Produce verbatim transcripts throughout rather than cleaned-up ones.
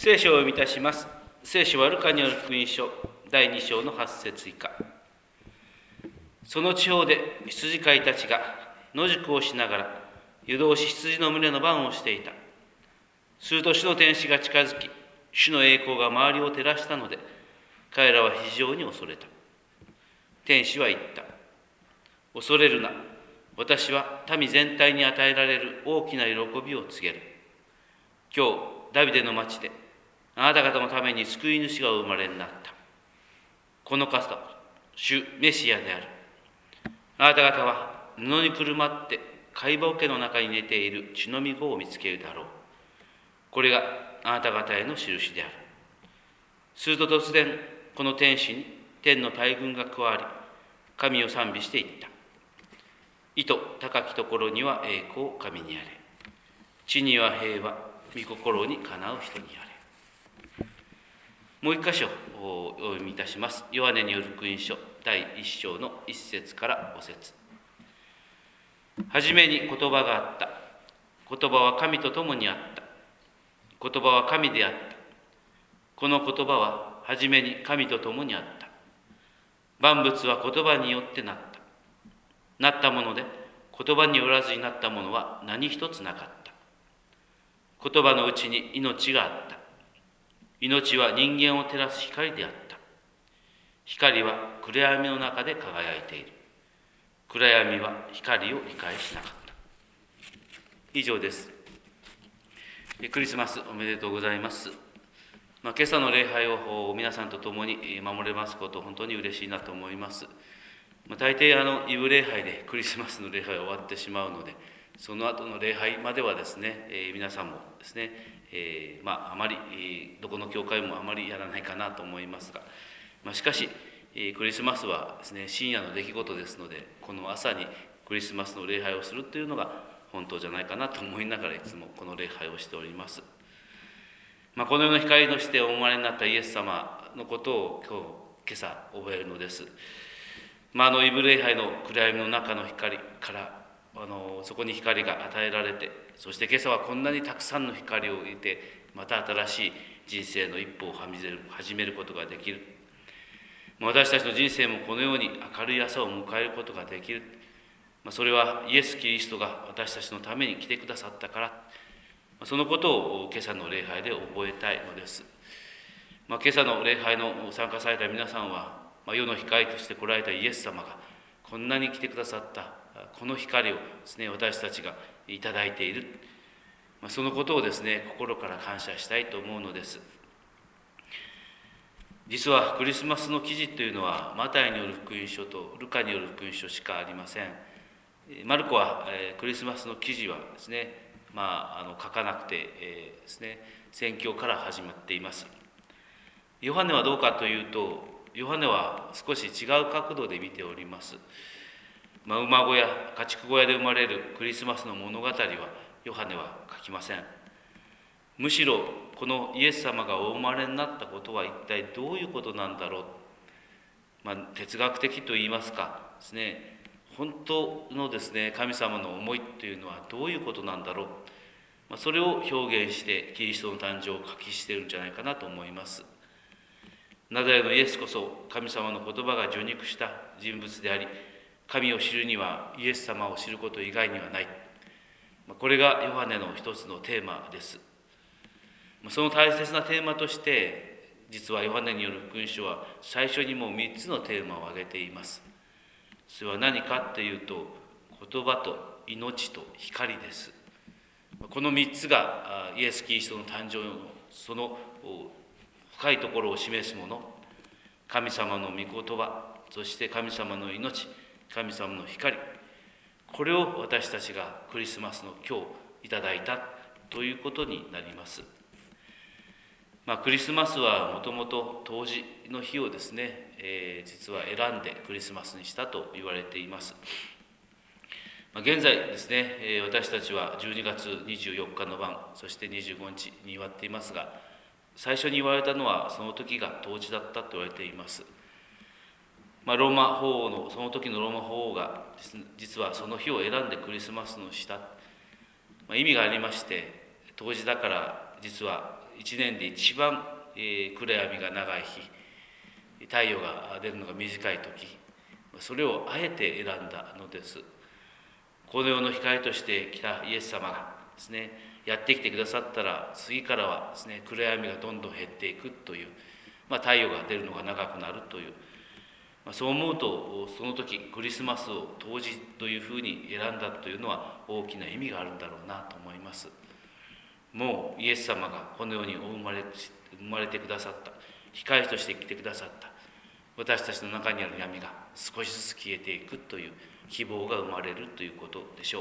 聖書を読みいたします。聖書はルカによる福音書だいに章のはち節以下。その地方で羊飼いたちが野宿をしながら夜通し羊の群れの番をしていた。すると主の天使が近づき、主の栄光が周りを照らしたので、彼らは非常に恐れた。天使は言った。恐れるな。私は民全体に与えられる大きな喜びを告げる。今日、ダビデの町で、あなた方のために救い主がお生まれになった。この方、主メシアである。あなた方は布にくるまって貝桶の中に寝ている血のみ子を見つけるだろう。これがあなた方への印である。すると突然、この天使に天の大軍が加わり、神を賛美していった。意図高きところには栄光、神にあれ。地には平和、御心にかなう人にあれ。もう一箇所お読みいたします。ヨハネによる福音書だいいっ章のいち節からご節。はじめに言葉があった。言葉は神と共にあった。言葉は神であった。この言葉ははじめに神と共にあった。万物は言葉によってなった。なったもので、言葉によらずになったものは何一つなかった。言葉のうちに命があった。命は人間を照らす光であった。光は暗闇の中で輝いている。暗闇は光を理解しなかった。以上です。クリスマスおめでとうございます。まあ、今朝の礼拝を皆さんと共に守れますこと、本当に嬉しいなと思います。まあ、大抵あのイブ礼拝でクリスマスの礼拝は終わってしまうので、その後の礼拝まではですね、えー、皆さんもですね、えー、まああまり、えー、どこの教会もあまりやらないかなと思いますが、まあ、しかし、えー、クリスマスはですね、深夜の出来事ですので、この朝にクリスマスの礼拝をするというのが本当じゃないかなと思いながらいつもこの礼拝をしております。まあ、この世の光としてお生まれになったイエス様のことを今日今朝覚えるのです。まあ、あのイブ礼拝の暗闇の中の光からあのそこに光が与えられて、そして今朝はこんなにたくさんの光を得て、また新しい人生の一歩を始めることができる。私たちの人生もこのように明るい朝を迎えることができる。それはイエス・キリストが私たちのために来てくださったから、そのことを今朝の礼拝で覚えたいのです。まあ、今朝の礼拝の参加された皆さんは、まあ、世の光として来られたイエス様がこんなに来てくださったこの光をですね、私たちがいただいている、まあ、そのことをですね、心から感謝したいと思うのです。実はクリスマスの記事というのはマタイによる福音書とルカによる福音書しかありません。マルコは、えー、クリスマスの記事はですね、まあ、あの書かなくて、えー、ですね、宣教から始まっています。ヨハネはどうかというと、ヨハネは少し違う角度で見ております。まあ、馬小屋、家畜小屋で生まれるクリスマスの物語はヨハネは書きません。むしろこのイエス様がお生まれになったことは一体どういうことなんだろう、まあ、哲学的といいますかですね、本当のですね、神様の思いというのはどういうことなんだろう、まあ、それを表現してキリストの誕生を書きしているんじゃないかなと思います。ナザレのイエスこそ神様の言葉が受肉した人物であり、神を知るにはイエス様を知ること以外にはない。これがヨハネの一つのテーマです。その大切なテーマとして、実はヨハネによる福音書は最初にもうみっつのテーマを挙げています。それは何かというと、言葉と命と光です。このみっつがイエス・キリストの誕生のその深いところを示すもの、神様の御言葉、そして神様の命、神様の光、これを私たちがクリスマスの今日いただいたということになります。まあ、クリスマスはもともと冬至の日をですね、えー、実は選んでクリスマスにしたと言われています。まあ、現在ですね、えー、私たちはじゅうにがつにじゅうよっかの晩、そしてにじゅうごにちに祝っていますが、最初に言われたのはその時が冬至だったと言われています。まあ、ローマ法王のその時のローマ法王が実はその日を選んでクリスマスのした、まあ、意味がありまして、冬至だから実はいちねんで一番、えー、暗闇が長い日、太陽が出るのが短い時、それをあえて選んだのです。この世の光として来たイエス様がですね、やってきてくださったら、次からはですね、暗闇がどんどん減っていくという、まあ、太陽が出るのが長くなるという、まあ、そう思うと、その時クリスマスを当時というふうに選んだというのは大きな意味があるんだろうなと思います。もうイエス様がこの世にお生まれ生まれてくださった、光として来てくださった、私たちの中にある闇が少しずつ消えていくという希望が生まれるということでしょう。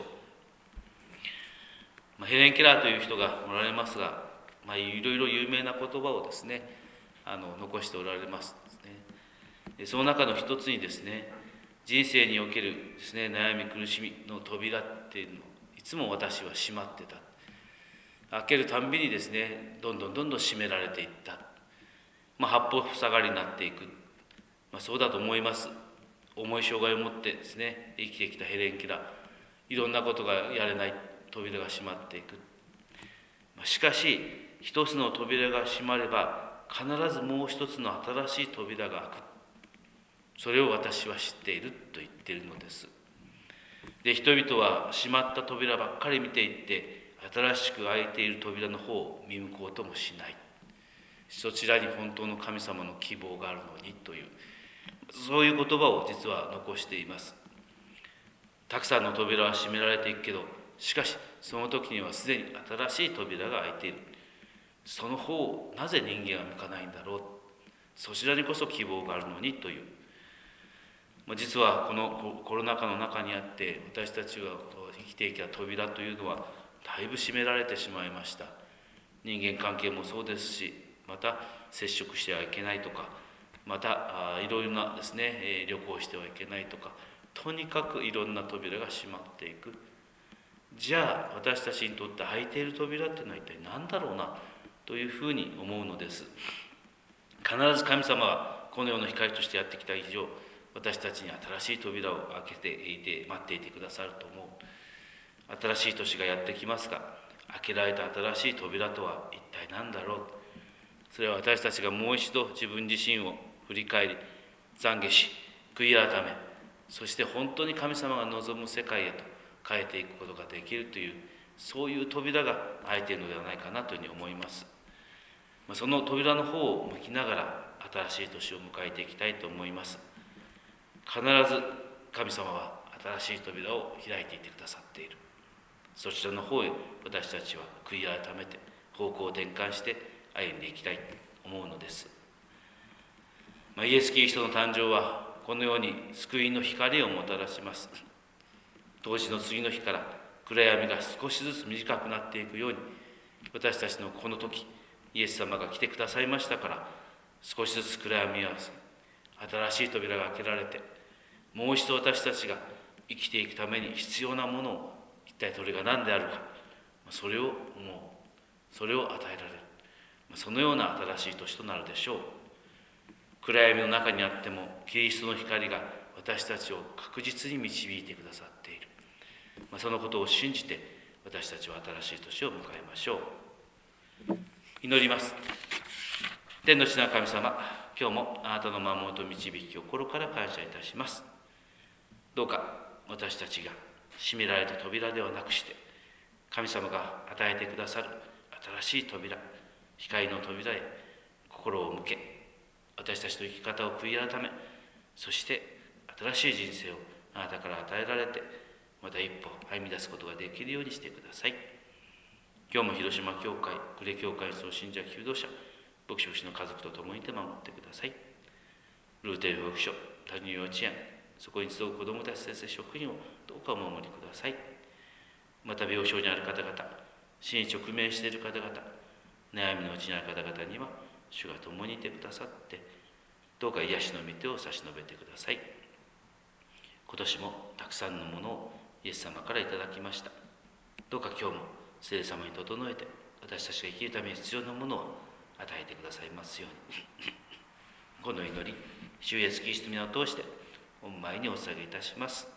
まあ、ヘレン・ケラーという人がおられますが、まあ、いろいろ有名な言葉をですね、あの残しておられますですね。でその中の一つにですね、人生におけるですね、悩み苦しみの扉っていうのをいつも私は閉まってた。開けるたんびにですね、どんどんどんどん閉められていった。まあ、八方塞がりになっていく。まあ、そうだと思います。重い障害を持ってですね、生きてきたヘレン・ケラー、いろんなことがやれない扉が閉まっていく。しかし、一つの扉が閉まれば、必ずもう一つの新しい扉が開く。それを私は知っていると言っているのです。で、人々は閉まった扉ばっかり見ていって、新しく開いている扉の方を見向こうともしない。そちらに本当の神様の希望があるのにという、そういう言葉を実は残しています。たくさんの扉は閉められていくけど、しかしその時にはすでに新しい扉が開いている。その方をなぜ人間は向かないんだろう。そちらにこそ希望があるのにという。実はこのコロナ禍の中にあって、私たちが生きてきた扉というのはだいぶ閉められてしまいました。人間関係もそうですし、また接触してはいけないとか、またいろいろなですね、旅行してはいけないとか、とにかくいろんな扉が閉まっていく。じゃあ私たちにとって開いている扉っていうのは一体何だろうなというふうに思うのです。必ず神様はこの世の光としてやってきた以上、私たちに新しい扉を開けていて待っていてくださると思う。新しい年がやってきますが、開けられた新しい扉とは一体何だろう。それは私たちがもう一度自分自身を振り返り、懺悔し、悔い改め、そして本当に神様が望む世界へと変えていくことができるという、そういう扉が開いているのではないかなというふうに思います。その扉の方を向きながら新しい年を迎えていきたいと思います。必ず神様は新しい扉を開いていてくださっている。そちらの方へ私たちは悔い改めて方向を転換して歩んでいきたいと思うのです。まあ、イエス・キリストの誕生はこのように救いの光をもたらします。当時の次の日から暗闇が少しずつ短くなっていくように、私たちのこの時、イエス様が来てくださいましたから、少しずつ暗闇は新しい扉が開けられて、もう一度私たちが生きていくために必要なものを、一体それが何であるか、それを思う、それを与えられる、そのような新しい年となるでしょう。暗闇の中にあってもキリストの光が私たちを確実に導いてくださっている。そのことを信じて私たちは新しい年を迎えましょう。祈ります。天の父なる神様、今日もあなたの守りと導きを心から感謝いたします。どうか私たちが閉められた扉ではなくして、神様が与えてくださる新しい扉、光の扉へ心を向け、私たちの生き方を悔い改め、そして新しい人生をあなたから与えられて、また一歩歩み出すことができるようにしてください。今日も広島教会、呉教会総信者求道者、牧師牧師の家族と共にて守ってください。ルーテル保育所、他入幼稚園、そこに集う子どもたち、先生、職員をどうかお守りください。また病床にある方々、死に直面している方々、悩みのうちにある方々には主が共にいてくださって、どうか癒しの御手を差し伸べてください。今年もたくさんのものをイエス様からいただきました。どうか今日も聖霊様に整えて、私たちが生きるために必要なものを与えてくださいますように。この祈り、主イエスキリストの名を通して御前にお捧げいたします。